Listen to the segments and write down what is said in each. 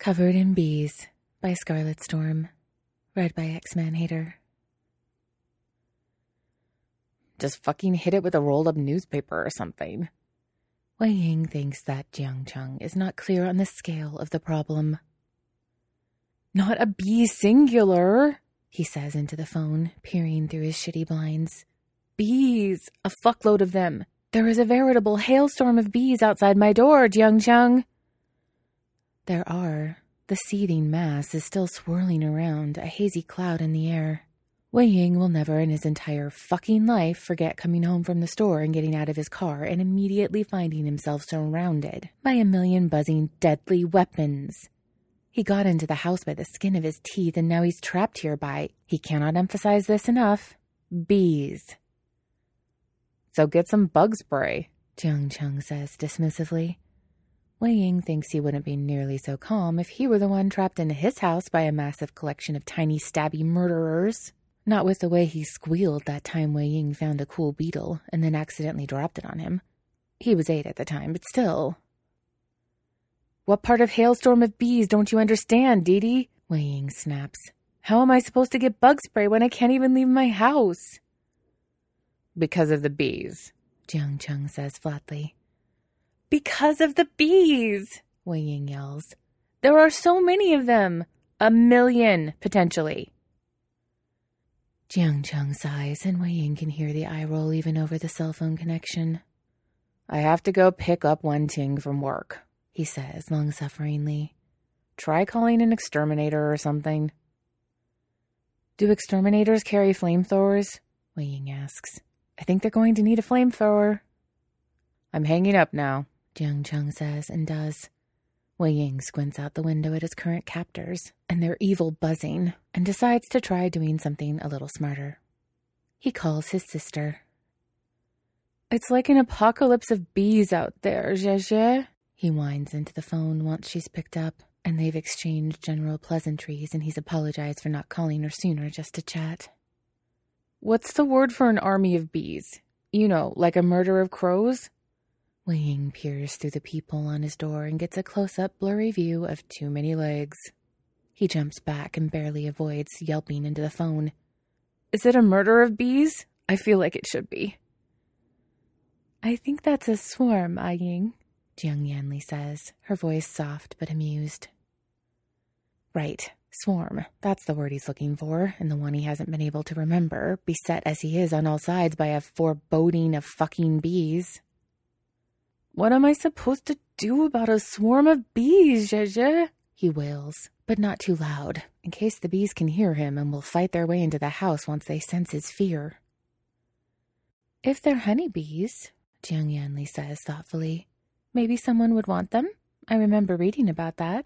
Covered in Bees by Scarlet Storm. Read by X-Man Hater. Just fucking hit it with a rolled-up newspaper or something. Wei Ying thinks that Jiang Cheng is not clear on the scale of the problem. Not a bee singular, he says into the phone, peering through his shitty blinds. Bees, a fuckload of them. There is a veritable hailstorm of bees outside my door, Jiang Cheng. There are. The seething mass is still swirling around, a hazy cloud in the air. Wei Ying will never in his entire fucking life forget coming home from the store and getting out of his car and immediately finding himself surrounded by a million buzzing, deadly weapons. He got into the house by the skin of his teeth, and now he's trapped here by, he cannot emphasize this enough, bees. So get some bug spray, Jiang Cheng says dismissively. Wei Ying thinks he wouldn't be nearly so calm if he were the one trapped in his house by a massive collection of tiny stabby murderers. Not with the way he squealed that time Wei Ying found a cool beetle and then accidentally dropped it on him. He was 8 at the time, but still. What part of Hailstorm of Bees don't you understand, Dee Dee? Wei Ying snaps. How am I supposed to get bug spray when I can't even leave my house? Because of the bees, Jiang Cheng says flatly. Because of the bees, Wei Ying yells. There are so many of them. 1 million, potentially. Jiang Cheng sighs, and Wei Ying can hear the eye roll even over the cell phone connection. I have to go pick up Wen Ting from work, he says long-sufferingly. Try calling an exterminator or something. Do exterminators carry flamethrowers? Wei Ying asks. I think they're going to need a flamethrower. I'm hanging up now, Jiang Cheng says and does. Wei Ying squints out the window at his current captors and their evil buzzing and decides to try doing something a little smarter. He calls his sister. It's like an apocalypse of bees out there, Zhe. He whines into the phone once she's picked up, and they've exchanged general pleasantries, and he's apologized for not calling her sooner just to chat. What's the word for an army of bees? You know, like a murder of crows? Wei Ying peers through the peephole on his door and gets a close-up, blurry view of too many legs. He jumps back and barely avoids yelping into the phone. Is it a murder of bees? I feel like it should be. I think that's a swarm, Ah Ying, Jiang Yanli says, her voice soft but amused. Right, swarm. That's the word he's looking for, and the one he hasn't been able to remember, beset as he is on all sides by a foreboding of fucking bees. What am I supposed to do about a swarm of bees, Zhe? He wails, but not too loud, in case the bees can hear him and will fight their way into the house once they sense his fear. If they're honeybees, Jiang Yanli says thoughtfully, maybe someone would want them? I remember reading about that.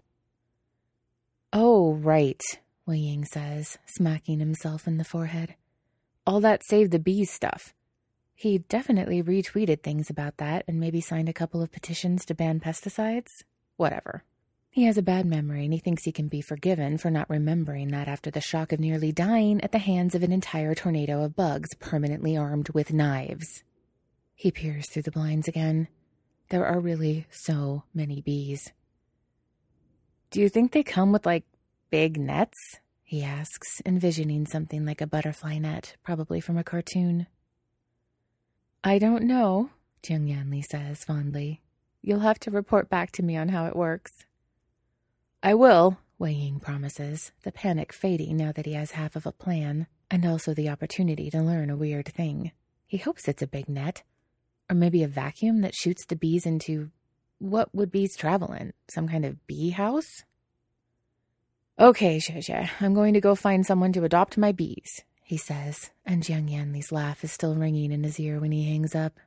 Oh, right, Wei Ying says, smacking himself in the forehead. All that Save the Bees stuff. He definitely retweeted things about that and maybe signed a couple of petitions to ban pesticides. Whatever. He has a bad memory and he thinks he can be forgiven for not remembering that after the shock of nearly dying at the hands of an entire tornado of bugs permanently armed with knives. He peers through the blinds again. There are really so many bees. Do you think they come with, big nets? He asks, envisioning something like a butterfly net, probably from a cartoon. I don't know, Jiang Yanli says fondly. You'll have to report back to me on how it works. I will, Wei Ying promises, the panic fading now that he has half of a plan, and also the opportunity to learn a weird thing. He hopes it's a big net, or maybe a vacuum that shoots the bees into... What would bees travel in? Some kind of bee house? Okay, Zhe, I'm going to go find someone to adopt my bees, he says, and Jiang Yanli's laugh is still ringing in his ear when he hangs up.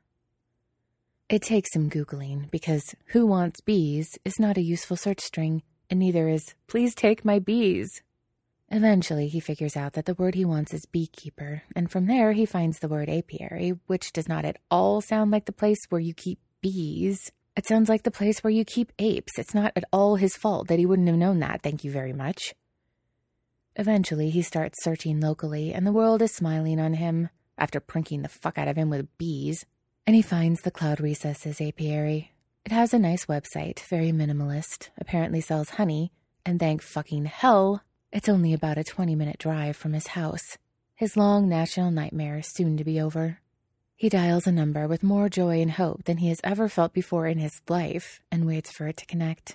It takes some Googling, because who wants bees is not a useful search string, and neither is, please take my bees. Eventually, he figures out that the word he wants is beekeeper, and from there he finds the word apiary, which does not at all sound like the place where you keep bees. It sounds like the place where you keep apes. It's not at all his fault that he wouldn't have known that, thank you very much. Eventually, he starts searching locally, and the world is smiling on him, after pranking the fuck out of him with bees, and he finds the Cloud Recesses apiary. It has a nice website, very minimalist, apparently sells honey, And thank fucking hell, it's only about a 20-minute drive from his house. His long national nightmare is soon to be over. He dials a number with more joy and hope than he has ever felt before in his life and waits for it to connect.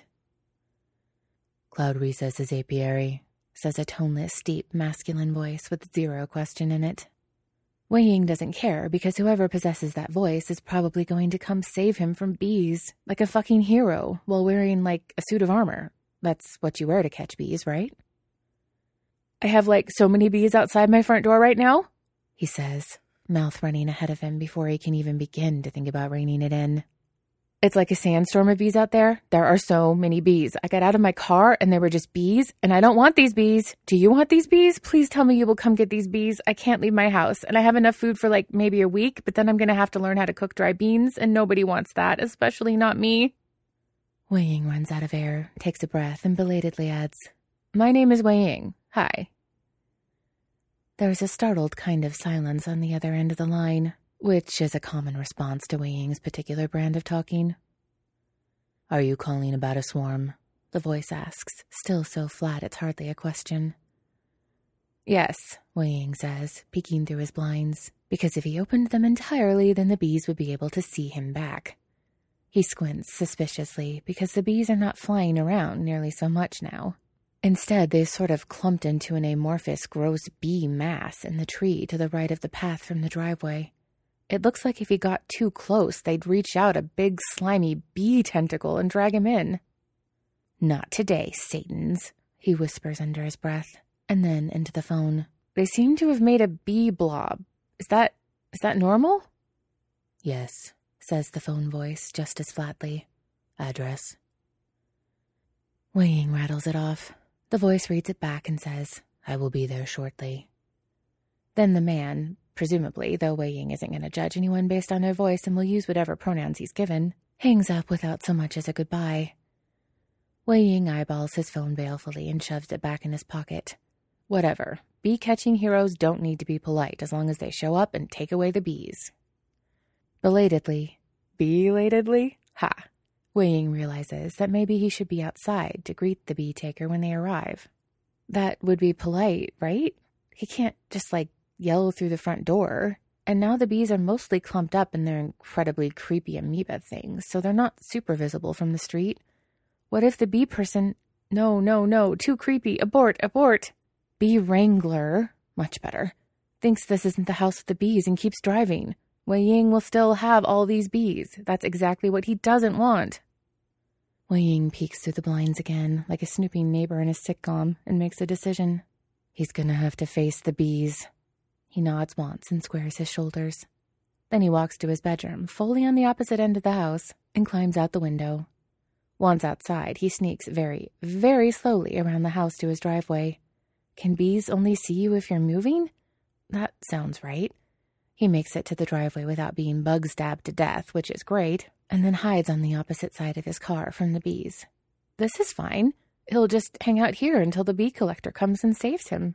Cloud Recess's apiary, says a toneless, deep, masculine voice with zero question in it. Wei Ying doesn't care because whoever possesses that voice is probably going to come save him from bees, like a fucking hero, while wearing, like, a suit of armor. That's what you wear to catch bees, right? I have, like, so many bees outside my front door right now, he says, mouth running ahead of him before he can even begin to think about reining it in. It's like a sandstorm of bees out there. There are so many bees. I got out of my car and there were just bees, and I don't want these bees. Do you want these bees? Please tell me you will come get these bees. I can't leave my house, and I have enough food for like maybe a week, but then I'm going to have to learn how to cook dry beans, and nobody wants that, especially not me. Wei Ying runs out of air, takes a breath, and belatedly adds, My name is Wei Ying. Hi. There is a startled kind of silence on the other end of the line, which is a common response to Wei Ying's particular brand of talking. Are you calling about a swarm? The voice asks, still so flat it's hardly a question. Yes, Wei Ying says, peeking through his blinds, because if he opened them entirely, then the bees would be able to see him back. He squints suspiciously, because the bees are not flying around nearly so much now. Instead, they've sort of clumped into an amorphous, gross bee mass in the tree to the right of the path from the driveway. It looks like if he got too close, they'd reach out a big, slimy bee tentacle and drag him in. Not today, Satans, he whispers under his breath, and then into the phone. They seem to have made a bee blob. Is that normal? Yes, says the phone voice just as flatly. Address. Wei Ying rattles it off. The voice reads it back and says, I will be there shortly. Then the man, presumably, though Wei Ying isn't going to judge anyone based on their voice and will use whatever pronouns he's given, hangs up without so much as a goodbye. Wei Ying eyeballs his phone balefully and shoves it back in his pocket. Whatever. Bee-catching heroes don't need to be polite as long as they show up and take away the bees. Belatedly, ha, Wei Ying realizes that maybe he should be outside to greet the bee taker when they arrive. That would be polite, right? He can't just, yell through the front door. And now the bees are mostly clumped up in their incredibly creepy amoeba things, so they're not super visible from the street. What if the bee person... No, too creepy, abort. Bee wrangler, much better, thinks this isn't the house of the bees and keeps driving. Wei Ying will still have all these bees. That's exactly what he doesn't want. Wei Ying peeks through the blinds again, like a snooping neighbor in a sitcom, and makes a decision. He's gonna have to face the bees. He nods once and squares his shoulders. Then he walks to his bedroom, fully on the opposite end of the house, and climbs out the window. Once outside, he sneaks very, very slowly around the house to his driveway. Can bees only see you if you're moving? That sounds right. He makes it to the driveway without being bug-stabbed to death, which is great, and then hides on the opposite side of his car from the bees. This is fine. He'll just hang out here until the bee collector comes and saves him.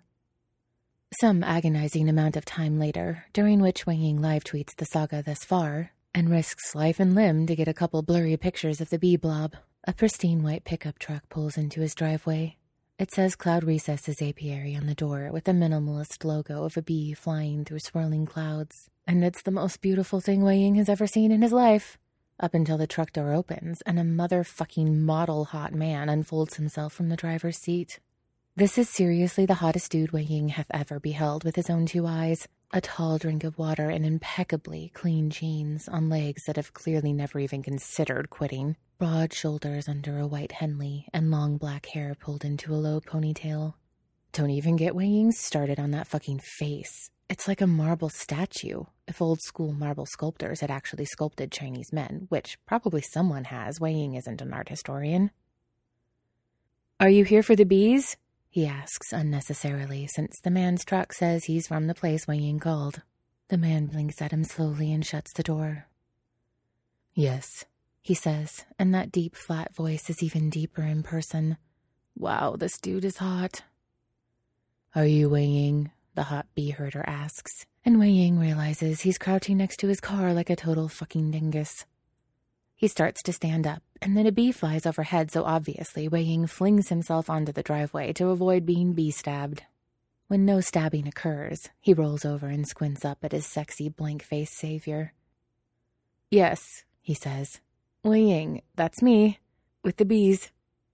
Some agonizing amount of time later, during which Wei Ying live tweets the saga thus far, and risks life and limb to get a couple blurry pictures of the bee blob, a pristine white pickup truck pulls into his driveway. It says Cloud Recess's apiary on the door with a minimalist logo of a bee flying through swirling clouds, and it's the most beautiful thing Wei Ying has ever seen in his life, up until the truck door opens and a motherfucking model hot man unfolds himself from the driver's seat. This is seriously the hottest dude Wei Ying hath ever beheld with his own two eyes, a tall drink of water and impeccably clean jeans on legs that have clearly never even considered quitting, broad shoulders under a white Henley, and long black hair pulled into a low ponytail. Don't even get Wei Ying started on that fucking face. It's like a marble statue, if old-school marble sculptors had actually sculpted Chinese men, which probably someone has. Wei Ying isn't an art historian. Are you here for the bees? He asks unnecessarily, since the man's truck says he's from the place Wei Ying called. The man blinks at him slowly and shuts the door. Yes, he says, and that deep, flat voice is even deeper in person. Wow, this dude is hot. Are you Wei Ying? The hot bee herder asks, and Wei Ying realizes he's crouching next to his car like a total fucking dingus. He starts to stand up, and then a bee flies overhead so obviously Wei Ying flings himself onto the driveway to avoid being bee-stabbed. When no stabbing occurs, he rolls over and squints up at his sexy blank-faced savior. "Yes," he says. "Wei Ying, that's me, with the bees."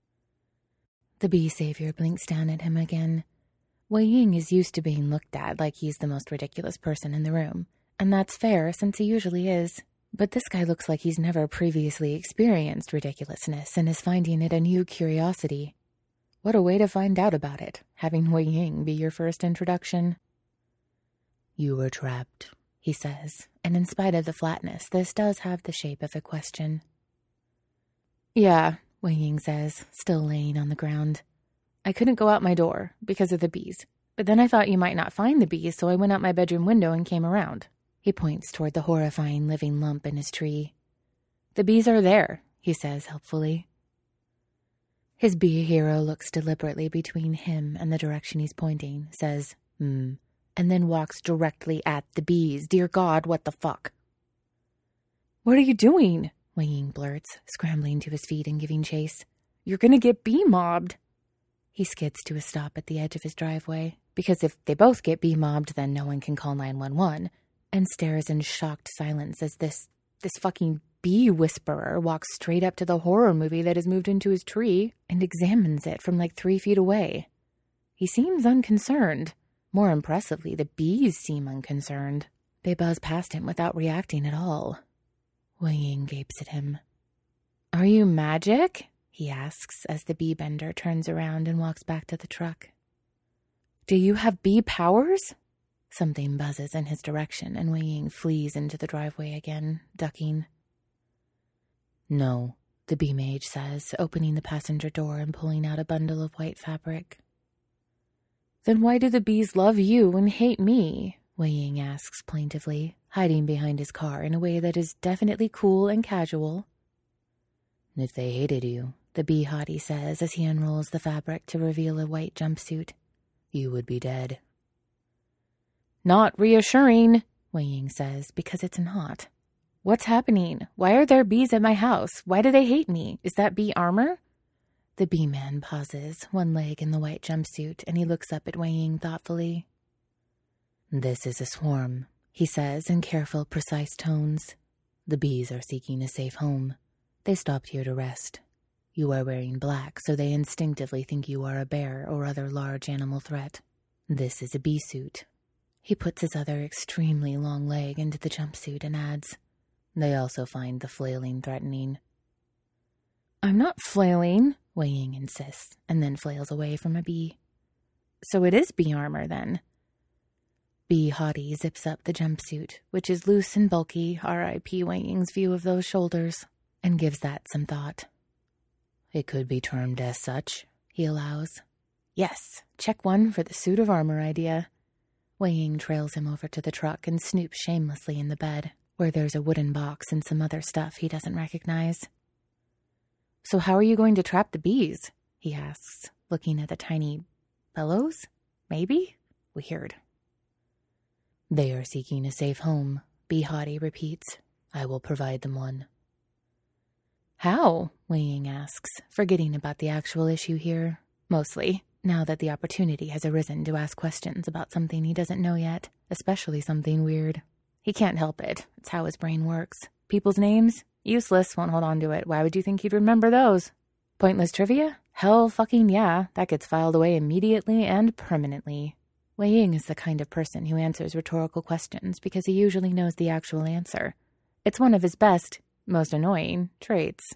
The bee savior blinks down at him again. Wei Ying is used to being looked at like he's the most ridiculous person in the room, and that's fair since he usually is. But this guy looks like he's never previously experienced ridiculousness and is finding it a new curiosity. What a way to find out about it, having Wei Ying be your first introduction. "You were trapped," he says, and in spite of the flatness, this does have the shape of a question. "Yeah," Wei Ying says, still laying on the ground. "I couldn't go out my door because of the bees, but then I thought you might not find the bees, so I went out my bedroom window and came around." He points toward the horrifying living lump in his tree. "The bees are there," he says helpfully. His bee hero looks deliberately between him and the direction he's pointing, says, and then walks directly at the bees. Dear God, what the fuck? "What are you doing?" Wei Ying blurts, scrambling to his feet and giving chase. "You're gonna get bee-mobbed." He skids to a stop at the edge of his driveway, because if they both get bee-mobbed, then no one can call 911, and stares in shocked silence as this fucking bee whisperer walks straight up to the horror movie that has moved into his tree and examines it from like 3 feet away. He seems unconcerned. More impressively, the bees seem unconcerned. They buzz past him without reacting at all. Wei Ying gapes at him. "Are you magic?" he asks as the bee bender turns around and walks back to the truck. "Do you have bee powers?" Something buzzes in his direction, and Wei Ying flees into the driveway again, ducking. "No," the bee mage says, opening the passenger door and pulling out a bundle of white fabric. "Then why do the bees love you and hate me?" Wei Ying asks plaintively, hiding behind his car in a way that is definitely cool and casual. "If they hated you," the bee hottie says as he unrolls the fabric to reveal a white jumpsuit, "you would be dead." "Not reassuring," Wei Ying says, because it's not. "What's happening? Why are there bees at my house? Why do they hate me? Is that bee armor?" The bee man pauses, one leg in the white jumpsuit, and he looks up at Wei Ying thoughtfully. "This is a swarm," he says in careful, precise tones. "The bees are seeking a safe home. They stopped here to rest. You are wearing black, so they instinctively think you are a bear or other large animal threat. This is a bee suit." He puts his other extremely long leg into the jumpsuit and adds, "They also find the flailing threatening." "I'm not flailing," Wei Ying insists, and then flails away from a bee. "So it is bee armor, then?" Bee hottie zips up the jumpsuit, which is loose and bulky, R.I.P. Wei Ying's view of those shoulders, and gives that some thought. "It could be termed as such," he allows. "Yes, check 1 for the suit of armor idea." Wei Ying trails him over to the truck and snoops shamelessly in the bed, where there's a wooden box and some other stuff he doesn't recognize. "So how are you going to trap the bees?" he asks, looking at the tiny bellows? Maybe? Weird. "They are seeking a safe home," Bee Hottie repeats. "I will provide them one." "How?" Wei Ying asks, forgetting about the actual issue here. Mostly, now that the opportunity has arisen to ask questions about something he doesn't know yet, especially something weird. He can't help it. It's how his brain works. People's names? Useless, won't hold on to it. Why would you think he'd remember those? Pointless trivia? Hell fucking yeah. That gets filed away immediately and permanently. Wei Ying is the kind of person who answers rhetorical questions because he usually knows the actual answer. It's one of his best, most annoying traits.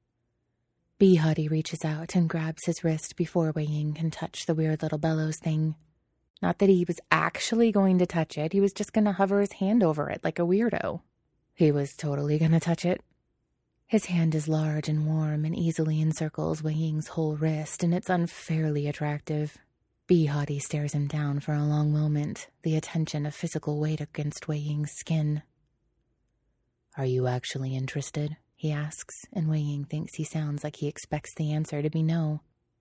Bee Hottie reaches out and grabs his wrist before Wei Ying can touch the weird little bellows thing. Not that he was actually going to touch it, he was just going to hover his hand over it like a weirdo. He was totally going to touch it. His hand is large and warm and easily encircles Wei Ying's whole wrist, and it's unfairly attractive. Bee Hottie stares him down for a long moment, the attention of physical weight against Wei Ying's skin. "Are you actually interested?" he asks, and Wei Ying thinks he sounds like he expects the answer to be no.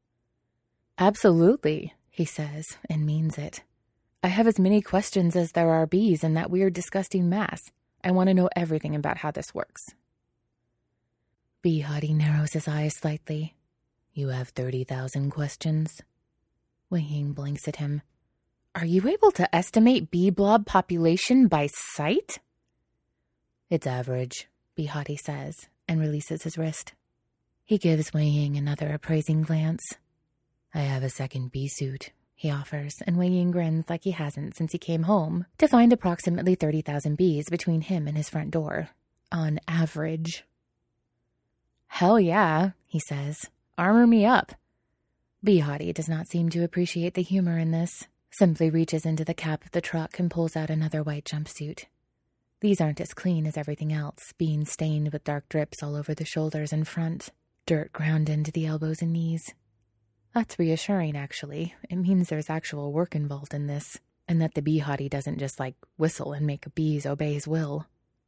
"Absolutely," he says, and means it. "I have as many questions as there are bees in that weird, disgusting mass. I want to know everything about how this works." Beehotty narrows his eyes slightly. You have 30,000 questions? Wei Ying blinks at him. Are you able to estimate bee blob population by sight? It's average, Beehotty says, and releases his wrist. He gives Wei Ying another appraising glance. I have a second bee suit, he offers, and Wei Ying grins like he hasn't since he came home to find approximately 30,000 bees between him and his front door. On average. Hell yeah, he says. Armor me up. Beehotty does not seem to appreciate the humor in this, simply reaches into the cab of the truck and pulls out another white jumpsuit. These aren't as clean as everything else, being stained with dark drips all over the shoulders and front, dirt ground into the elbows and knees. That's reassuring, actually. It means there's actual work involved in this, and that the Beehotty doesn't just, whistle and make bees obey his will.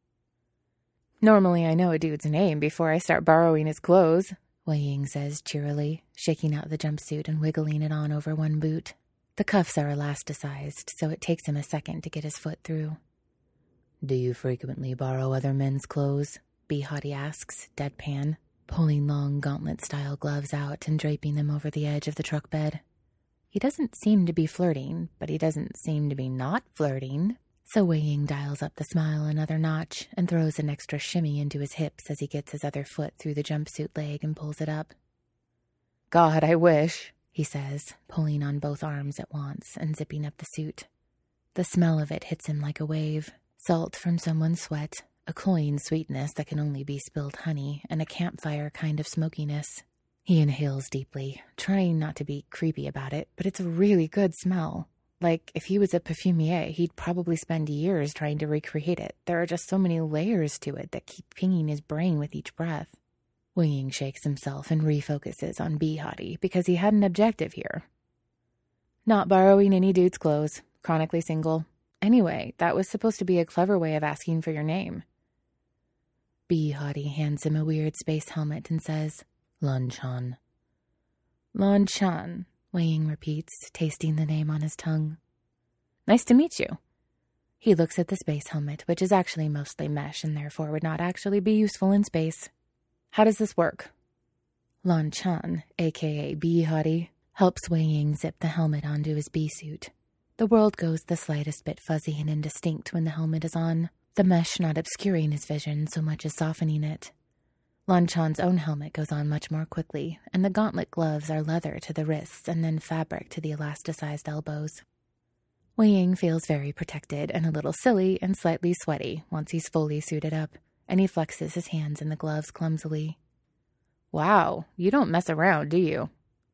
Normally I know a dude's name before I start borrowing his clothes, Wei Ying says cheerily, shaking out the jumpsuit and wiggling it on over one boot. The cuffs are elasticized, so it takes him a second to get his foot through. Do you frequently borrow other men's clothes? Beehotty asks, deadpan, pulling long gauntlet-style gloves out and draping them over the edge of the truck bed. He doesn't seem to be flirting, but he doesn't seem to be not flirting, so Wei Ying dials up the smile another notch and throws an extra shimmy into his hips as he gets his other foot through the jumpsuit leg and pulls it up. God, I wish, he says, pulling on both arms at once and zipping up the suit. The smell of it hits him like a wave. Salt from someone's sweat, a cloying sweetness that can only be spilled honey, and a campfire kind of smokiness. He inhales deeply, trying not to be creepy about it, but it's a really good smell. Like, if he was a perfumier, he'd probably spend years trying to recreate it. There are just so many layers to it that keep pinging his brain with each breath. Wei Ying shakes himself and refocuses on Beehotty because he had an objective here. Not borrowing any dude's clothes, chronically single. Anyway, that was supposed to be a clever way of asking for your name. Beehotty hands him a weird space helmet and says, Lan Chan. Lan Chan, Wei Ying repeats, tasting the name on his tongue. Nice to meet you. He looks at the space helmet, which is actually mostly mesh and therefore would not actually be useful in space. How does this work? Lan Chan, a.k.a. Beehotty, helps Wei Ying zip the helmet onto his bee suit. The world goes the slightest bit fuzzy and indistinct when the helmet is on, the mesh not obscuring his vision so much as softening it. Lan Chan's own helmet goes on much more quickly, and the gauntlet gloves are leather to the wrists and then fabric to the elasticized elbows. Wei Ying feels very protected and a little silly and slightly sweaty once he's fully suited up, and he flexes his hands in the gloves clumsily. Wow, you don't mess around, do you?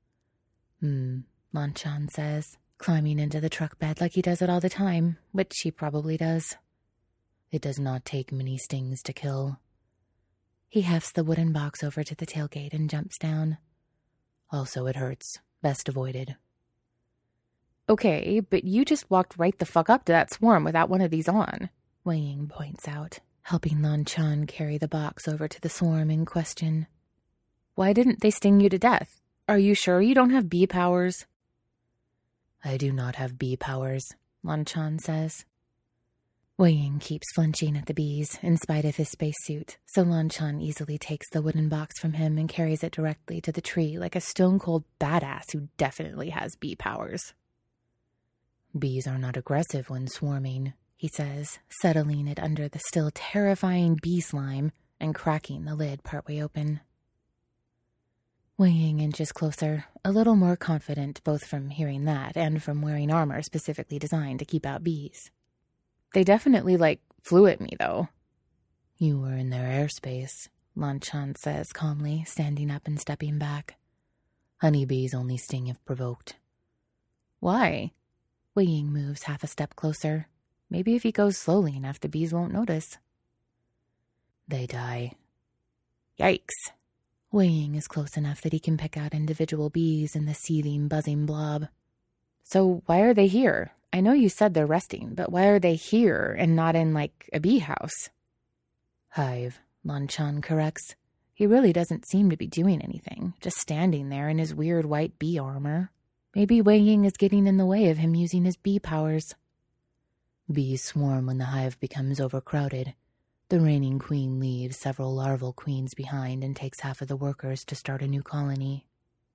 Lan Chan says, climbing into the truck bed like he does it all the time, which he probably does. It does not take many stings to kill. He hefts the wooden box over to the tailgate and jumps down. Also, it hurts. Best avoided. Okay, but you just walked right the fuck up to that swarm without one of these on, Wei Ying points out, helping Lan Chan carry the box over to the swarm in question. Why didn't they sting you to death? Are you sure you don't have bee powers? I do not have bee powers, Lan Chan says. Wei Ying keeps flinching at the bees, in spite of his spacesuit, so Lan Chan easily takes the wooden box from him and carries it directly to the tree like a stone-cold badass who definitely has bee powers. Bees are not aggressive when swarming, he says, settling it under the still terrifying bee slime and cracking the lid partway open. Wei Ying inches closer, a little more confident both from hearing that and from wearing armor specifically designed to keep out bees. They definitely, flew at me, though. You were in their airspace, Lan Chan says calmly, standing up and stepping back. Honeybees only sting if provoked. Why? Wei Ying moves half a step closer. Maybe if he goes slowly enough, the bees won't notice. They die. Yikes. Wei Ying is close enough that he can pick out individual bees in the seething, buzzing blob. So why are they here? I know you said they're resting, but why are they here and not in, a bee house? Hive, Lan Chan corrects. He really doesn't seem to be doing anything, just standing there in his weird white bee armor. Maybe Wei Ying is getting in the way of him using his bee powers. Bees swarm when the hive becomes overcrowded. The reigning queen leaves several larval queens behind and takes half of the workers to start a new colony.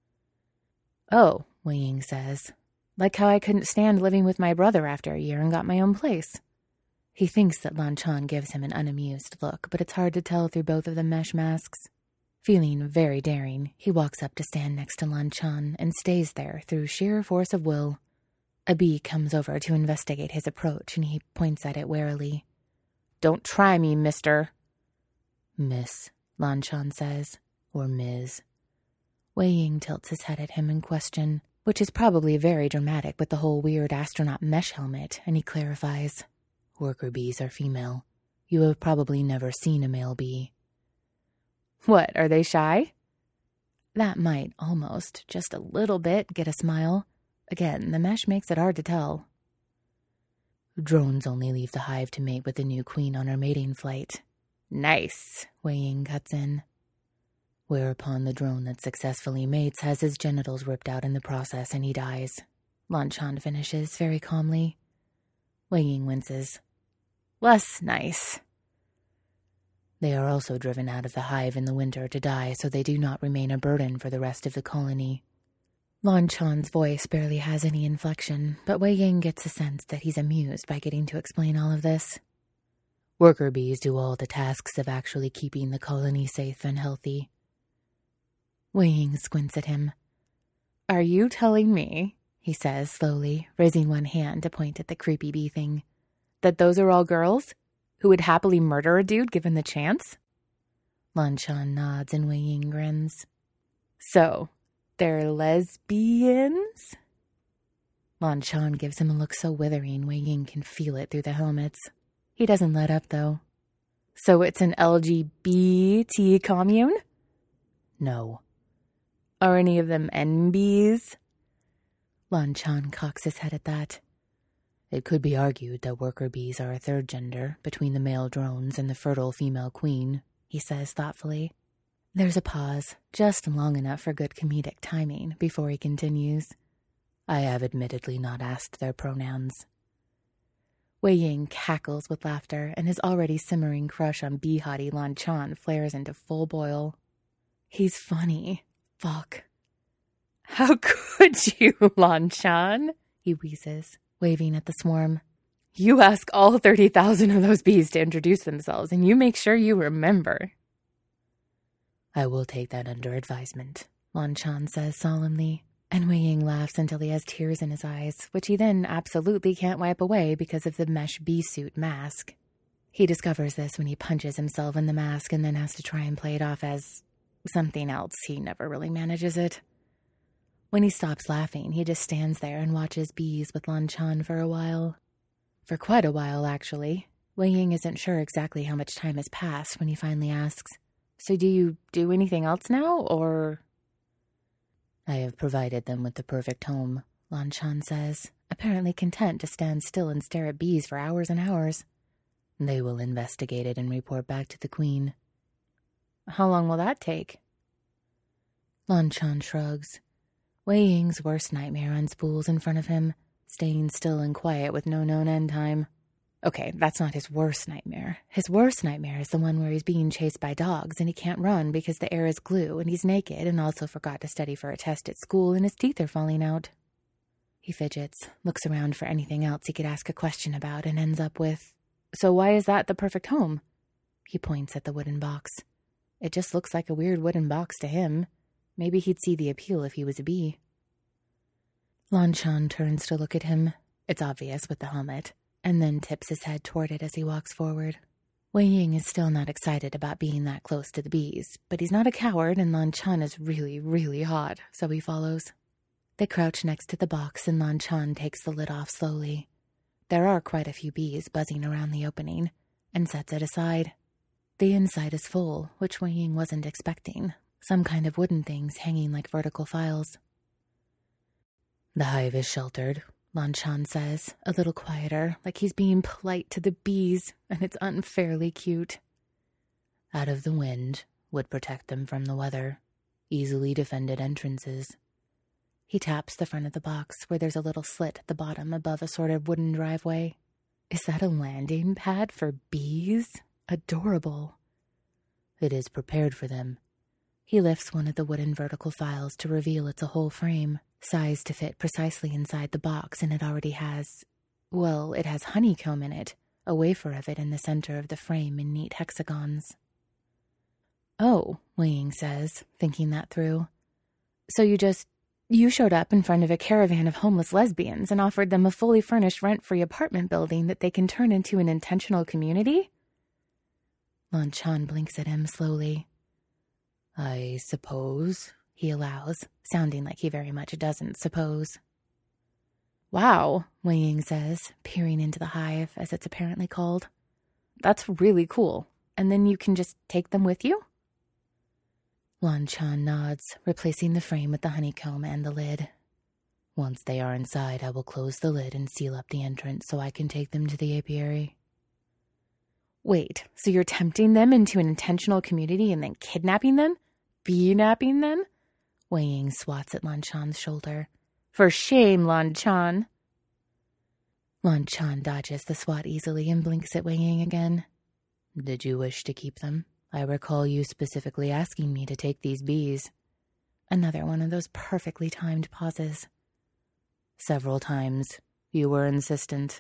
Oh, Wei Ying says. Like how I couldn't stand living with my brother after a year and got my own place. He thinks that Lan Chan gives him an unamused look, but it's hard to tell through both of the mesh masks. Feeling very daring, he walks up to stand next to Lan Chan and stays there through sheer force of will. A bee comes over to investigate his approach, and he points at it warily. Don't try me, mister. Miss, Lan Chan says, or Ms. Wei Ying tilts his head at him in question, which is probably very dramatic with the whole weird astronaut mesh helmet, and he clarifies. Worker bees are female. You have probably never seen a male bee. What, are they shy? That might almost, just a little bit, get a smile. Again, the mesh makes it hard to tell. Drones only leave the hive to mate with the new queen on her mating flight. Nice, Wei Ying cuts in. Whereupon the drone that successfully mates has his genitals ripped out in the process and he dies. Lan Chan finishes very calmly. Wei Ying winces. Less nice. They are also driven out of the hive in the winter to die so they do not remain a burden for the rest of the colony. Lan Chan's voice barely has any inflection, but Wei Ying gets a sense that he's amused by getting to explain all of this. Worker bees do all the tasks of actually keeping the colony safe and healthy. Wei Ying squints at him. Are you telling me, he says slowly, raising one hand to point at the creepy bee thing, that those are all girls who would happily murder a dude given the chance? Lan Chan nods and Wei Ying grins. So, they're lesbians? Lan Chan gives him a look so withering Wei Ying can feel it through the helmets. He doesn't let up, though. So it's an LGBT commune? No. Are any of them NBs? Lan Chan cocks his head at that. It could be argued that worker bees are a third gender between the male drones and the fertile female queen, he says thoughtfully. There's a pause, just long enough for good comedic timing, before he continues. I have admittedly not asked their pronouns. Wei Ying cackles with laughter, and his already simmering crush on bee-hottie Lan Chan flares into full boil. He's funny. Fuck. How could you, Lan Chan? He wheezes, waving at the swarm. You ask all 30,000 of those bees to introduce themselves, and you make sure you remember. I will take that under advisement, Lan Chan says solemnly, and Wei Ying laughs until he has tears in his eyes, which he then absolutely can't wipe away because of the mesh bee suit mask. He discovers this when he punches himself in the mask and then has to try and play it off as something else. He never really manages it. When he stops laughing, he just stands there and watches bees with Lan Chan for a while. For quite a while, actually. Wei Ying isn't sure exactly how much time has passed when he finally asks, So do you do anything else now, or? I have provided them with the perfect home, Lan Chan says, apparently content to stand still and stare at bees for hours and hours. They will investigate it and report back to the queen. How long will that take? Lan Chan shrugs. Wei Ying's worst nightmare unspools in front of him, staying still and quiet with no known end time. Okay, that's not his worst nightmare. His worst nightmare is the one where he's being chased by dogs and he can't run because the air is glue and he's naked and also forgot to study for a test at school and his teeth are falling out. He fidgets, looks around for anything else he could ask a question about and ends up with, So why is that the perfect home? He points at the wooden box. It just looks like a weird wooden box to him. Maybe he'd see the appeal if he was a bee. Lan Chan turns to look at him. It's obvious with the helmet, and then tips his head toward it as he walks forward. Wei Ying is still not excited about being that close to the bees, but he's not a coward and Lan Chan is really, really hot, so he follows. They crouch next to the box and Lan Chan takes the lid off slowly. There are quite a few bees buzzing around the opening, and sets it aside. The inside is full, which Wei Ying wasn't expecting. Some kind of wooden things hanging like vertical files. The hive is sheltered, Lan Chan says, a little quieter, like he's being polite to the bees, and it's unfairly cute. Out of the wind would protect them from the weather. Easily defended entrances. He taps the front of the box where there's a little slit at the bottom above a sort of wooden driveway. Is that a landing pad for bees? Adorable. It is prepared for them. He lifts one of the wooden vertical files to reveal it's a whole frame, sized to fit precisely inside the box, and it already has, well, it has honeycomb in it, a wafer of it in the center of the frame in neat hexagons. Oh, Wei Ying says, thinking that through. So you showed up in front of a caravan of homeless lesbians and offered them a fully furnished rent-free apartment building that they can turn into an intentional community? Lan Chan blinks at him slowly. I suppose, he allows, sounding like he very much doesn't suppose. Wow, Wei Ying says, peering into the hive, as it's apparently called. That's really cool. And then you can just take them with you? Lan Chan nods, replacing the frame with the honeycomb and the lid. Once they are inside, I will close the lid and seal up the entrance so I can take them to the apiary. Wait, so you're tempting them into an intentional community and then kidnapping them? Bee-napping them? Wei Ying swats at Lan Chan's shoulder. For shame, Lan Chan. Lan Chan dodges the swat easily and blinks at Wei Ying again. Did you wish to keep them? I recall you specifically asking me to take these bees. Another one of those perfectly timed pauses. Several times. You were insistent.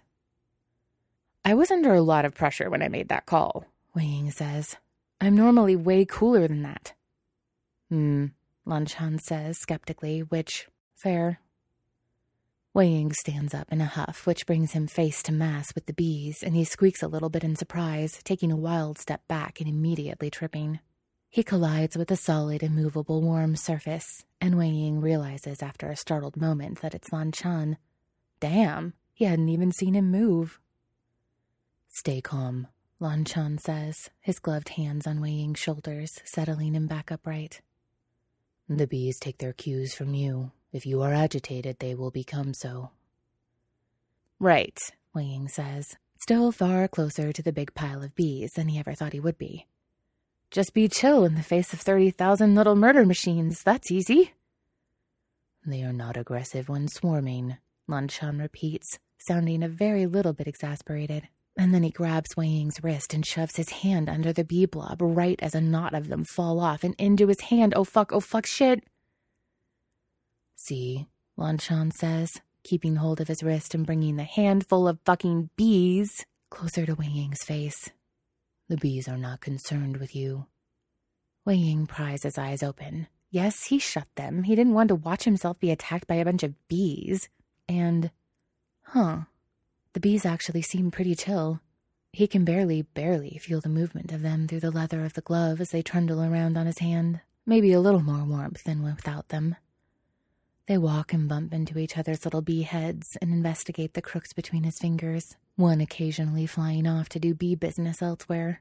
I was under a lot of pressure when I made that call, Wei Ying says. I'm normally way cooler than that. Lan Chan says skeptically, which, fair. Wei Ying stands up in a huff, which brings him face to mass with the bees, and he squeaks a little bit in surprise, taking a wild step back and immediately tripping. He collides with a solid, immovable, warm surface, and Wei Ying realizes after a startled moment that it's Lan Chan. Damn, he hadn't even seen him move. Stay calm, Lan Chan says, his gloved hands on Wei Ying's shoulders, settling him back upright. The bees take their cues from you. If you are agitated, they will become so. Right, Wei Ying says, still far closer to the big pile of bees than he ever thought he would be. Just be chill in the face of 30,000 little murder machines. That's easy. They are not aggressive when swarming, Lan Chan repeats, sounding a very little bit exasperated. And then he grabs Wei Ying's wrist and shoves his hand under the bee blob right as a knot of them fall off and into his hand. Oh fuck, shit. See, Lan Chan says, keeping hold of his wrist and bringing the handful of fucking bees closer to Wei Ying's face. The bees are not concerned with you. Wei Ying pries his eyes open. Yes, he shut them. He didn't want to watch himself be attacked by a bunch of bees. And, the bees actually seem pretty chill. He can barely feel the movement of them through the leather of the glove as they trundle around on his hand. Maybe a little more warmth than without them. They walk and bump into each other's little bee heads and investigate the crooks between his fingers, one occasionally flying off to do bee business elsewhere.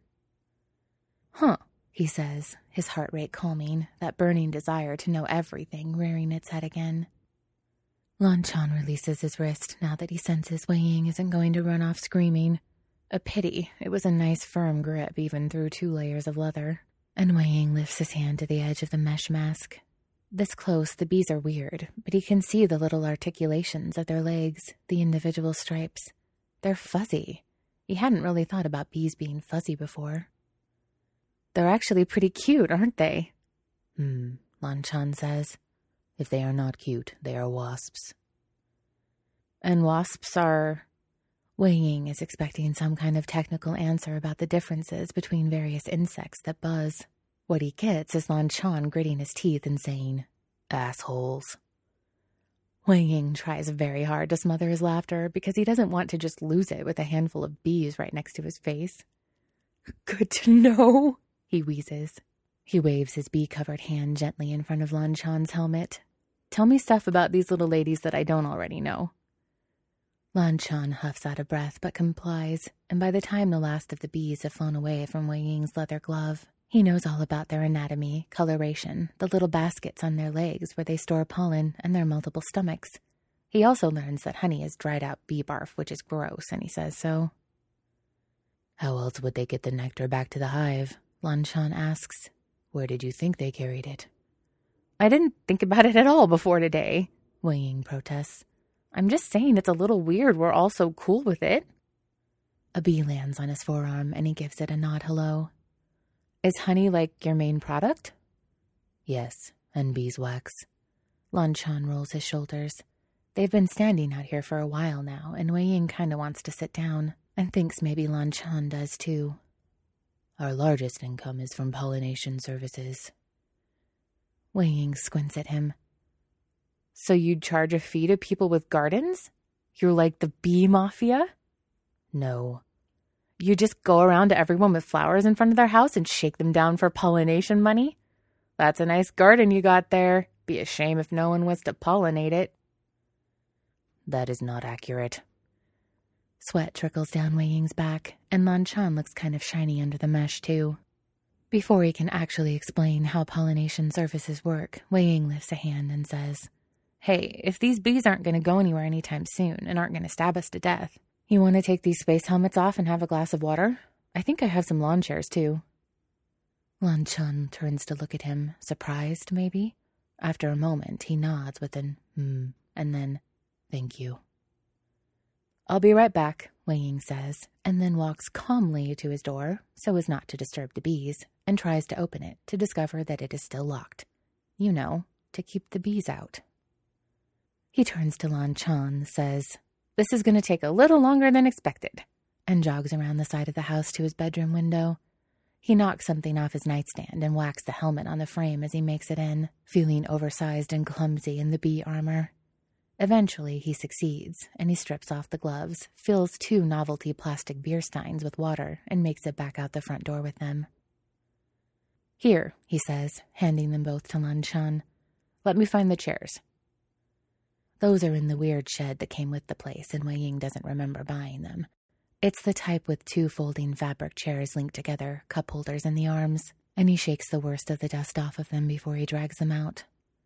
He says, his heart rate calming, that burning desire to know everything rearing its head again. Lan Chan releases his wrist now that he senses Wei Ying isn't going to run off screaming. A pity. It was a nice firm grip even through 2 layers of leather. And Wei Ying lifts his hand to the edge of the mesh mask. This close, the bees are weird, but he can see the little articulations of their legs, the individual stripes. They're fuzzy. He hadn't really thought about bees being fuzzy before. They're actually pretty cute, aren't they? Lan Chan says. If they are not cute, they are wasps. And wasps are... Wei Ying is expecting some kind of technical answer about the differences between various insects that buzz. What he gets is Lan Chan gritting his teeth and saying, assholes. Wei Ying tries very hard to smother his laughter because he doesn't want to just lose it with a handful of bees right next to his face. Good to know, he wheezes. He waves his bee-covered hand gently in front of Lan Chan's helmet. Tell me stuff about these little ladies that I don't already know. Lan Chan huffs out of breath but complies, and by the time the last of the bees have flown away from Wei Ying's leather glove, he knows all about their anatomy, coloration, the little baskets on their legs where they store pollen, and their multiple stomachs. He also learns that honey is dried out bee barf, which is gross, and he says so. How else would they get the nectar back to the hive? Lan Chan asks. Where did you think they carried it? I didn't think about it at all before today, Wei Ying protests. I'm just saying it's a little weird we're all so cool with it. A bee lands on his forearm, and he gives it a nod hello. Is honey like your main product? Yes, and beeswax. Lanchan rolls his shoulders. They've been standing out here for a while now, and Wei Ying kinda wants to sit down, and thinks maybe Lanchan does too. Our largest income is from pollination services. Wei Ying squints at him. So you'd charge a fee to people with gardens? You're like the bee mafia? No. You just go around to everyone with flowers in front of their house and shake them down for pollination money? That's a nice garden you got there. Be a shame if no one was to pollinate it. That is not accurate. Sweat trickles down Wei Ying's back, and Lanchan looks kind of shiny under the mesh, too. Before he can actually explain how pollination services work, Wei Ying lifts a hand and says, Hey, if these bees aren't going to go anywhere anytime soon and aren't going to stab us to death, you want to take these space helmets off and have a glass of water? I think I have some lawn chairs, too. Lanchan turns to look at him, surprised, maybe. After a moment, he nods with an and then, thank you. I'll be right back, Wei Ying says, and then walks calmly to his door, so as not to disturb the bees, and tries to open it to discover that it is still locked. You know, to keep the bees out. He turns to Lanchan, says, This is going to take a little longer than expected, and jogs around the side of the house to his bedroom window. He knocks something off his nightstand and whacks the helmet on the frame as he makes it in, feeling oversized and clumsy in the bee armor. Eventually, he succeeds, and he strips off the gloves, fills 2 novelty plastic beer steins with water, and makes it back out the front door with them. Here, he says, handing them both to Lanchan. Let me find the chairs. Those are in the weird shed that came with the place, and Wei Ying doesn't remember buying them. It's the type with 2 folding fabric chairs linked together, cup holders in the arms, and he shakes the worst of the dust off of them before he drags them out.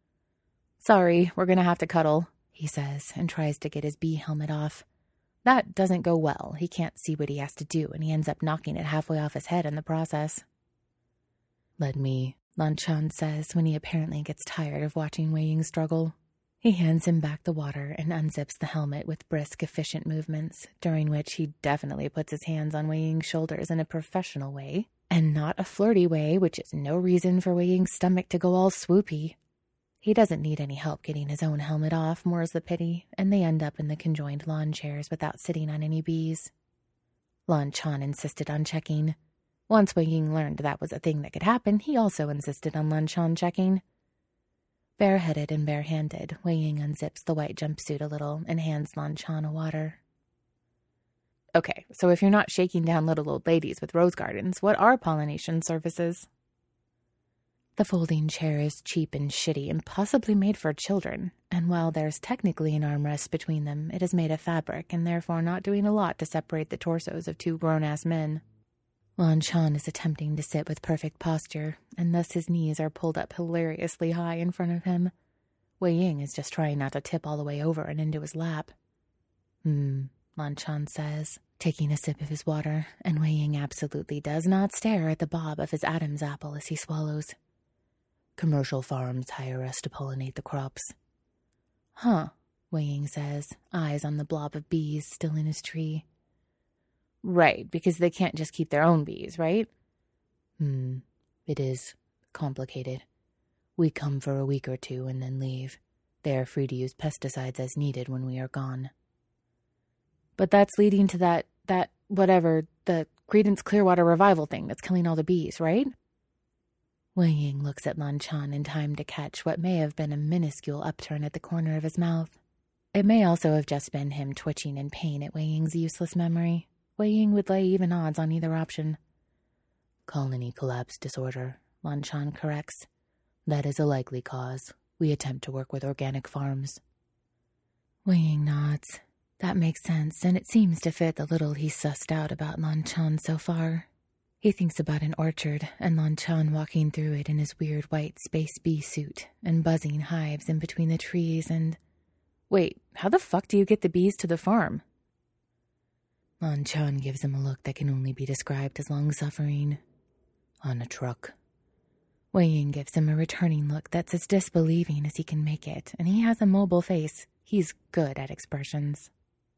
Sorry, we're going to have to cuddle, he says, and tries to get his bee helmet off. That doesn't go well. He can't see what he has to do, and he ends up knocking it halfway off his head in the process. Let me, Lanchan says when he apparently gets tired of watching Wei Ying struggle. He hands him back the water and unzips the helmet with brisk, efficient movements, during which he definitely puts his hands on Wei Ying's shoulders in a professional way, and not a flirty way, which is no reason for Wei Ying's stomach to go all swoopy. He doesn't need any help getting his own helmet off, more's the pity, and they end up in the conjoined lawn chairs without sitting on any bees. Lanchan insisted on checking. Once Wei Ying learned that was a thing that could happen, he also insisted on Lanchan checking. Bareheaded and barehanded, Wei Ying unzips the white jumpsuit a little and hands Lanchan a water. Okay, so if you're not shaking down little old ladies with rose gardens, what are pollination services? The folding chair is cheap and shitty and possibly made for children, and while there's technically an armrest between them, it is made of fabric and therefore not doing a lot to separate the torsos of 2 grown-ass men. Lanchan is attempting to sit with perfect posture, and thus his knees are pulled up hilariously high in front of him. Wei Ying is just trying not to tip all the way over and into his lap. Lanchan says, taking a sip of his water, and Wei Ying absolutely does not stare at the bob of his Adam's apple as he swallows. Commercial farms hire us to pollinate the crops. Huh, Wei Ying says, eyes on the blob of bees still in his tree. Right, because they can't just keep their own bees, right? It is complicated. We come for a week or 2 and then leave. They are free to use pesticides as needed when we are gone. But that's leading to that the Creedence Clearwater Revival thing that's killing all the bees, right? Wei Ying looks at Lanchan in time to catch what may have been a minuscule upturn at the corner of his mouth. It may also have just been him twitching in pain at Wei Ying's useless memory. Wei Ying would lay even odds on either option. Colony collapse disorder, Lanchan corrects. That is a likely cause. We attempt to work with organic farms. Wei Ying nods. That makes sense, and it seems to fit the little he's sussed out about Lanchan so far. He thinks about an orchard, and Lanchan walking through it in his weird white space bee suit, and buzzing hives in between the trees, and... Wait, how the fuck do you get the bees to the farm? Lanchan gives him a look that can only be described as long-suffering. On a truck. Wei Ying gives him a returning look that's as disbelieving as he can make it, and he has a mobile face. He's good at expressions.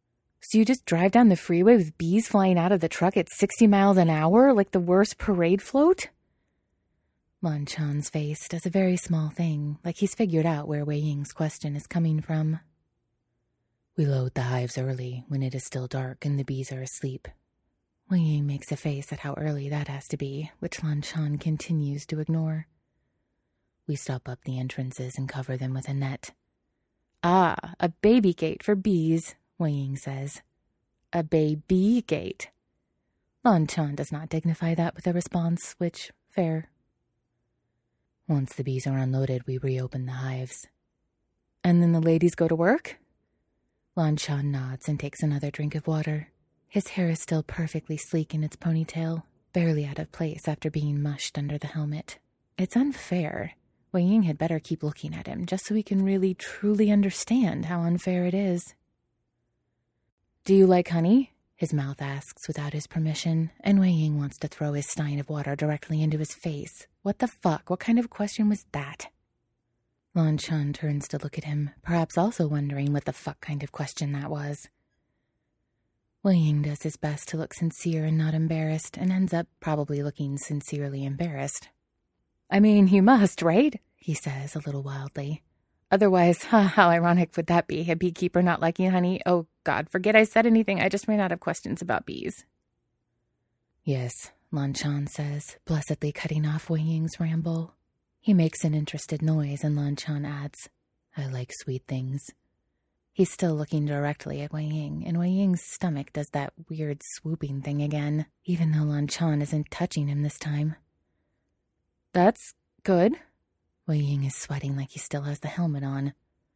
So you just drive down the freeway with bees flying out of the truck at 60 miles an hour like the worst parade float? Lan Chan's face does a very small thing, like he's figured out where Wei Ying's question is coming from. We load the hives early when it is still dark and the bees are asleep. Wei Ying makes a face at how early that has to be, which Lan Chan continues to ignore. We stop up the entrances and cover them with a net. Ah, a baby gate for bees, Wei Ying says. A baby gate. Lan Chan does not dignify that with a response, which, fair. Once the bees are unloaded, we reopen the hives. And then the ladies go to work? Lan Chan nods and takes another drink of water. His hair is still perfectly sleek in its ponytail, barely out of place after being mushed under the helmet. It's unfair. Wei Ying had better keep looking at him just so he can really, truly understand how unfair it is. Do you like honey? His mouth asks without his permission, and Wei Ying wants to throw his stein of water directly into his face. What the fuck? What kind of question was that? Lan Chan turns to look at him, perhaps also wondering what the fuck kind of question that was. Wei Ying does his best to look sincere and not embarrassed, and ends up probably looking sincerely embarrassed. I mean, you must, right? He says a little wildly. Otherwise, how ironic would that be? A beekeeper not liking honey? Oh, God, forget I said anything. I just ran out of questions about bees. Yes, Lan Chan says, blessedly cutting off Wei Ying's ramble. He makes an interested noise, and Lan Chan adds, I like sweet things. He's still looking directly at Wei Ying, and Wei Ying's stomach does that weird swooping thing again, even though Lan Chan isn't touching him this time. That's good. Wei Ying is sweating like he still has the helmet on.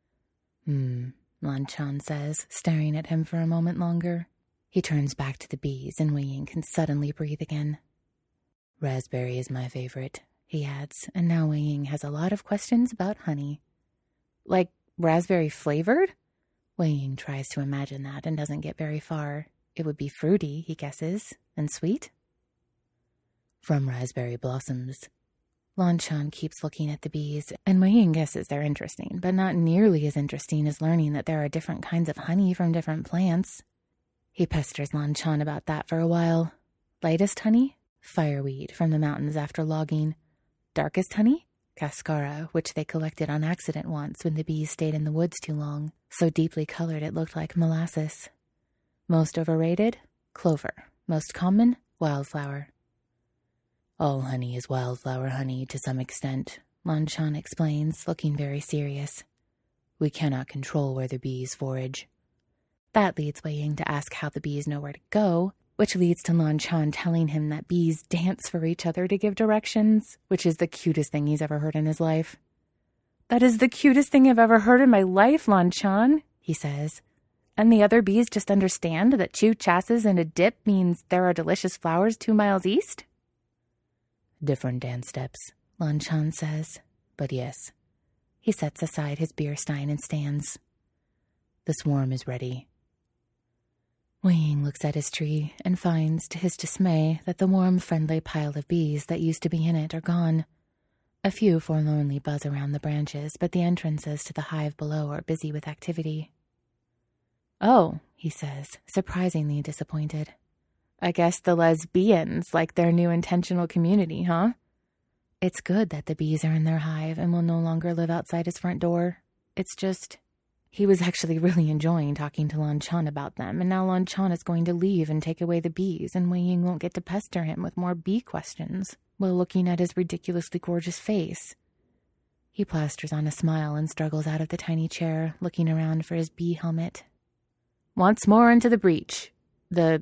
Lan Chan says, staring at him for a moment longer. He turns back to the bees, and Wei Ying can suddenly breathe again. Raspberry is my favorite, he adds, and now Wei Ying has a lot of questions about honey. Like raspberry flavored? Wei Ying tries to imagine that and doesn't get very far. It would be fruity, he guesses, and sweet. From raspberry blossoms. Lan Chan keeps looking at the bees, and Wei Ying guesses they're interesting, but not nearly as interesting as learning that there are different kinds of honey from different plants. He pesters Lan Chan about that for a while. Lightest honey? Fireweed from the mountains after logging. Darkest honey? Cascara, which they collected on accident once when the bees stayed in the woods too long, so deeply colored it looked like molasses. Most overrated? Clover. Most common? Wildflower. All honey is wildflower honey to some extent, Lan Chan explains, looking very serious. We cannot control where the bees forage. That leads Wei Ying to ask how the bees know where to go, which leads to Lan Chan telling him that bees dance for each other to give directions, which is the cutest thing he's ever heard in his life. That is the cutest thing I've ever heard in my life, Lan Chan, he says. And the other bees just understand that 2 chasses and a dip means there are delicious flowers 2 miles east? Different dance steps, Lan Chan says, but yes. He sets aside his beer stein and stands. The swarm is ready. Wei Ying looks at his tree and finds, to his dismay, that the warm, friendly pile of bees that used to be in it are gone. A few forlornly buzz around the branches, but the entrances to the hive below are busy with activity. Oh, he says, surprisingly disappointed. I guess the lesbians like their new intentional community, huh? It's good that the bees are in their hive and will no longer live outside his front door. It's just... He was actually really enjoying talking to Lan Chan about them, and now Lan Chan is going to leave and take away the bees, and Wei Ying won't get to pester him with more bee questions while looking at his ridiculously gorgeous face. He plasters on a smile and struggles out of the tiny chair, looking around for his bee helmet. Once more into the breach. The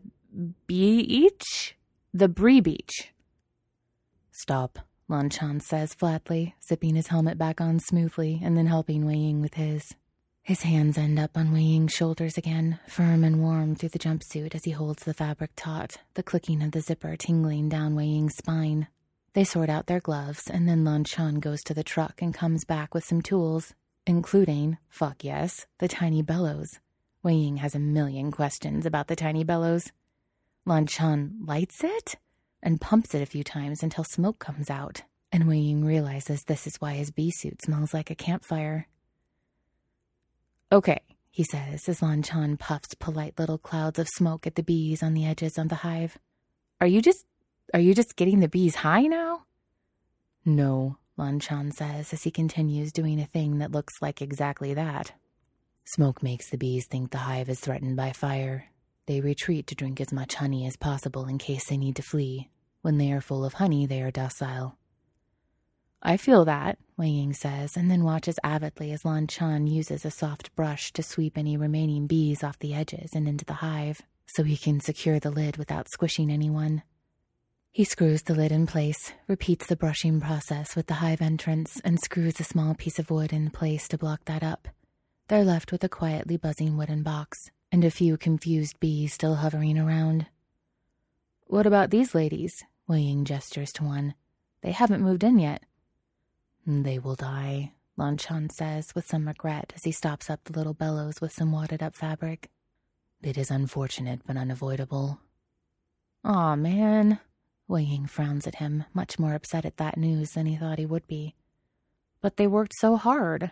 beach? The Bree Beach. Stop, Lan Chan says flatly, zipping his helmet back on smoothly and then helping Wei Ying with his. His hands end up on Wei Ying's shoulders again, firm and warm through the jumpsuit as he holds the fabric taut, the clicking of the zipper tingling down Wei Ying's spine. They sort out their gloves, and then Lan Chan goes to the truck and comes back with some tools, including, fuck yes, the tiny bellows. Wei Ying has a million questions about the tiny bellows. Lan Chan lights it and pumps it a few times until smoke comes out, and Wei Ying realizes this is why his bee suit smells like a campfire. Okay, he says as Lan Chan puffs polite little clouds of smoke at the bees on the edges of the hive. Are you just getting the bees high now? No, Lan Chan says as he continues doing a thing that looks like exactly that. Smoke makes the bees think the hive is threatened by fire. They retreat to drink as much honey as possible in case they need to flee. When they are full of honey, they are docile. I feel that, Wei Ying says, and then watches avidly as Lan Chan uses a soft brush to sweep any remaining bees off the edges and into the hive, so he can secure the lid without squishing anyone. He screws the lid in place, repeats the brushing process with the hive entrance, and screws a small piece of wood in place to block that up. They're left with a quietly buzzing wooden box, and a few confused bees still hovering around. What about these ladies? Wei Ying gestures to one. They haven't moved in yet. They will die, Lan Chan says with some regret as he stops up the little bellows with some wadded-up fabric. It is unfortunate but unavoidable. Aw, man. Wei Ying frowns at him, much more upset at that news than he thought he would be. But they worked so hard.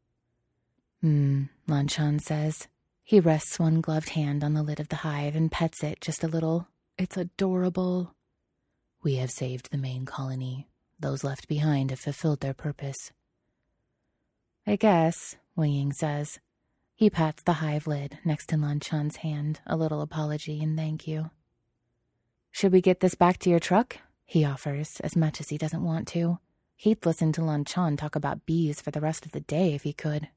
Lan Chan says. He rests one gloved hand on the lid of the hive and pets it just a little. It's adorable. We have saved the main colony. Those left behind have fulfilled their purpose. I guess, Wei Ying says. He pats the hive lid next to Lan Chan's hand, a little apology and thank you. Should we get this back to your truck? He offers, as much as he doesn't want to. He'd listen to Lan Chan talk about bees for the rest of the day if he could.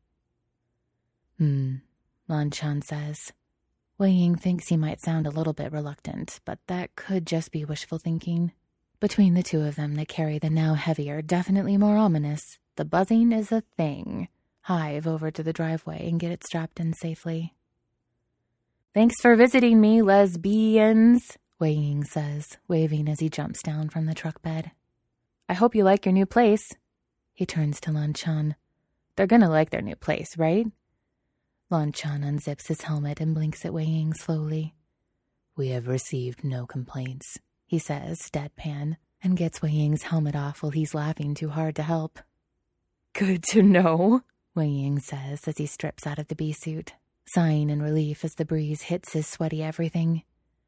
Lan Chan says. Wei Ying thinks he might sound a little bit reluctant, but that could just be wishful thinking. Between the two of them, they carry the now heavier, definitely more ominous, the buzzing is a thing, hive over to the driveway and get it strapped in safely. Thanks for visiting me, lesbians, Wei Ying says, waving as he jumps down from the truck bed. I hope you like your new place. He turns to Lan Chan. They're gonna like their new place, right? Lan Chan unzips his helmet and blinks at Wei Ying slowly. We have received no complaints, he says, deadpan, and gets Wei Ying's helmet off while he's laughing too hard to help. Good to know, Wei Ying says as he strips out of the bee suit, sighing in relief as the breeze hits his sweaty everything.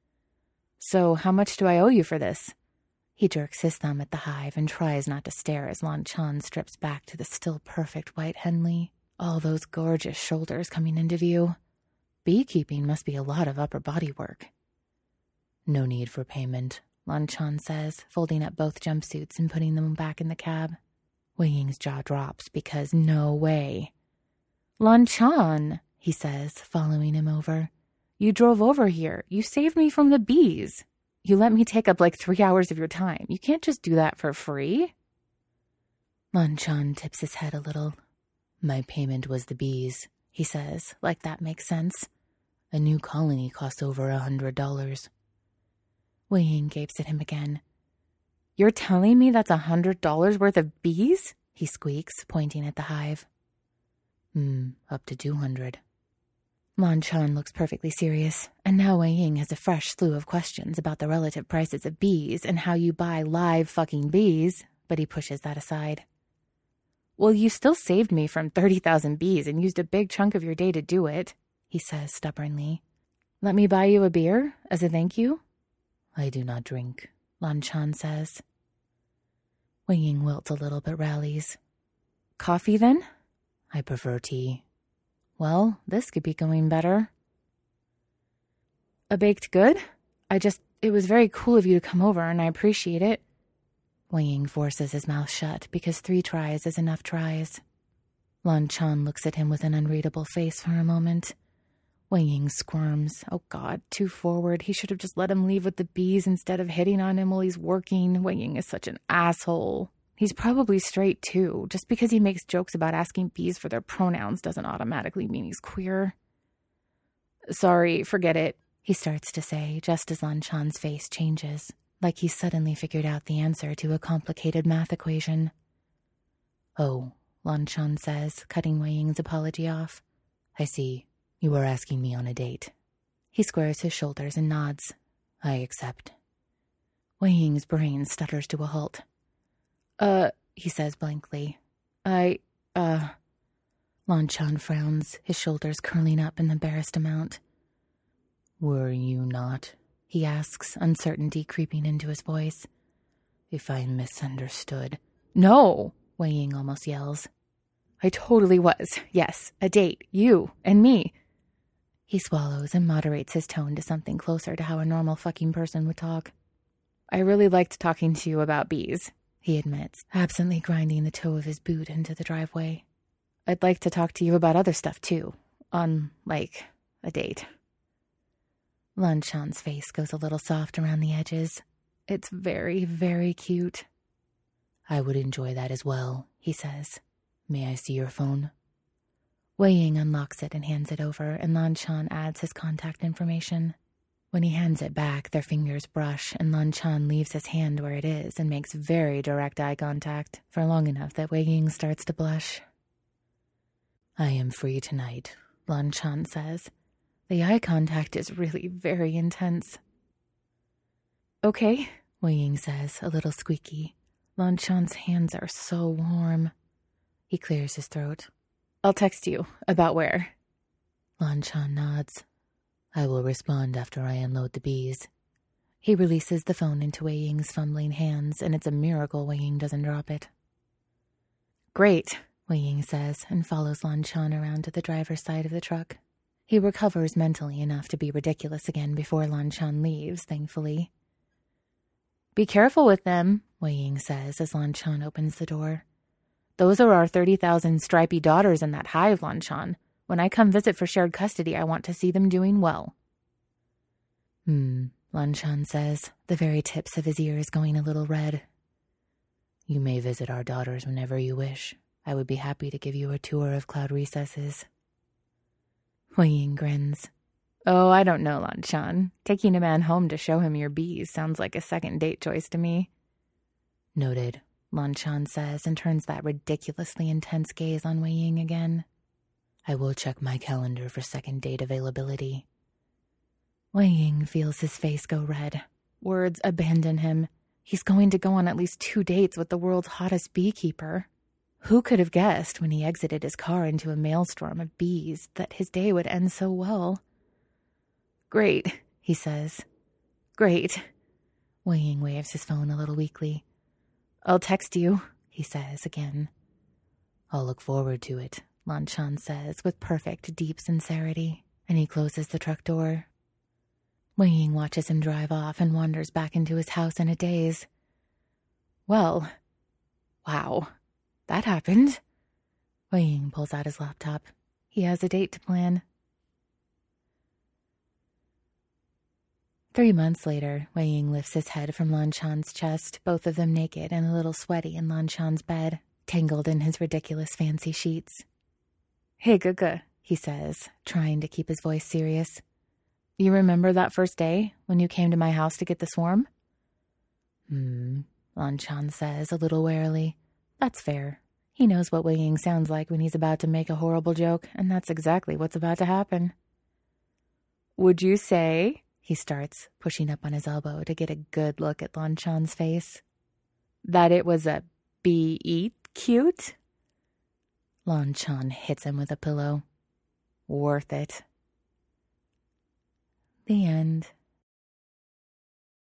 So how much do I owe you for this? He jerks his thumb at the hive and tries not to stare as Lan Chan strips back to the still perfect white Henley, all those gorgeous shoulders coming into view. Beekeeping must be a lot of upper body work. No need for payment, Lan Chan says, folding up both jumpsuits and putting them back in the cab. Wei Ying's jaw drops because no way. Lan Chan, he says, following him over. You drove over here. You saved me from the bees. You let me take up like 3 hours of your time. You can't just do that for free. Lan Chan tips his head a little. My payment was the bees, he says, like that makes sense. A new colony costs over $100. Wei Ying gapes at him again. You're telling me that's $100 worth of bees? He squeaks, pointing at the hive. Up to 200. Lan Chan looks perfectly serious, and now Wei Ying has a fresh slew of questions about the relative prices of bees and how you buy live fucking bees, but he pushes that aside. Well, you still saved me from 30,000 bees and used a big chunk of your day to do it, he says stubbornly. Let me buy you a beer as a thank you? I do not drink, Lan Chan says. Wei Ying wilts a little but rallies. Coffee, then? I prefer tea. Well, this could be going better. A baked good? It was very cool of you to come over, and I appreciate it. Wei Ying forces his mouth shut because 3 tries is enough tries. Lan Chan looks at him with an unreadable face for a moment. Wei Ying squirms. Oh God, too forward. He should have just let him leave with the bees instead of hitting on him while he's working. Wei Ying is such an asshole. He's probably straight too. Just because he makes jokes about asking bees for their pronouns doesn't automatically mean he's queer. Sorry, forget it, he starts to say, just as Lan Chan's face changes, like he's suddenly figured out the answer to a complicated math equation. Oh, Lan Chan says, cutting Wei Ying's apology off. I see. You were asking me on a date. He squares his shoulders and nods. I accept. Wei Ying's brain stutters to a halt. He says blankly. I Lanchan frowns, his shoulders curling up in embarrassed amount. Were you not? He asks, uncertainty creeping into his voice. If I misunderstood. No, Wei Ying almost yells. I totally was. Yes, a date. You and me. He swallows and moderates his tone to something closer to how a normal fucking person would talk. I really liked talking to you about bees, he admits, absently grinding the toe of his boot into the driveway. I'd like to talk to you about other stuff, too. On, like, a date. Lanchan's face goes a little soft around the edges. It's very, very cute. I would enjoy that as well, he says. May I see your phone? Wei Ying unlocks it and hands it over, and Lanchan adds his contact information. When he hands it back, their fingers brush, and Lanchan leaves his hand where it is and makes very direct eye contact for long enough that Wei Ying starts to blush. I am free tonight, Lanchan says. The eye contact is really very intense. Okay, Wei Ying says, a little squeaky. Lanchan's hands are so warm. He clears his throat. I'll text you. About where? Lanchan nods. I will respond after I unload the bees. He releases the phone into Wei Ying's fumbling hands, and it's a miracle Wei Ying doesn't drop it. Great, Wei Ying says, and follows Lanchan around to the driver's side of the truck. He recovers mentally enough to be ridiculous again before Lanchan leaves, thankfully. Be careful with them, Wei Ying says as Lanchan opens the door. Those are our 30,000 stripy daughters in that hive, Lanchan. When I come visit for shared custody, I want to see them doing well. Lanchan says, the very tips of his ears going a little red. You may visit our daughters whenever you wish. I would be happy to give you a tour of Cloud Recesses. Wei Ying grins. Oh, I don't know, Lanchan. Taking a man home to show him your bees sounds like a second date choice to me. Noted, Lanchan says, and turns that ridiculously intense gaze on Wei Ying again. I will check my calendar for second date availability. Wei Ying feels his face go red. Words abandon him. He's going to go on at least 2 dates with the world's hottest beekeeper. Who could have guessed when he exited his car into a maelstrom of bees that his day would end so well? Great, he says. Great. Wei Ying waves his phone a little weakly. I'll text you, he says again. I'll look forward to it, Lanchan says with perfect, deep sincerity, and he closes the truck door. Wei Ying watches him drive off and wanders back into his house in a daze. Well, wow, that happened. Wei Ying pulls out his laptop. He has a date to plan. 3 months later, Wei Ying lifts his head from Lanchan's chest, both of them naked and a little sweaty in Lanchan's bed, tangled in his ridiculous fancy sheets. Hey, Guga, he says, trying to keep his voice serious. You remember that first day when you came to my house to get the swarm? Lanchan says a little warily. That's fair. He knows what Wei Ying sounds like when he's about to make a horrible joke, and that's exactly what's about to happen. Would you say, he starts, pushing up on his elbow to get a good look at Lanchan's face, that it was a bee-eat cute? Lanchan hits him with a pillow. Worth it. The end.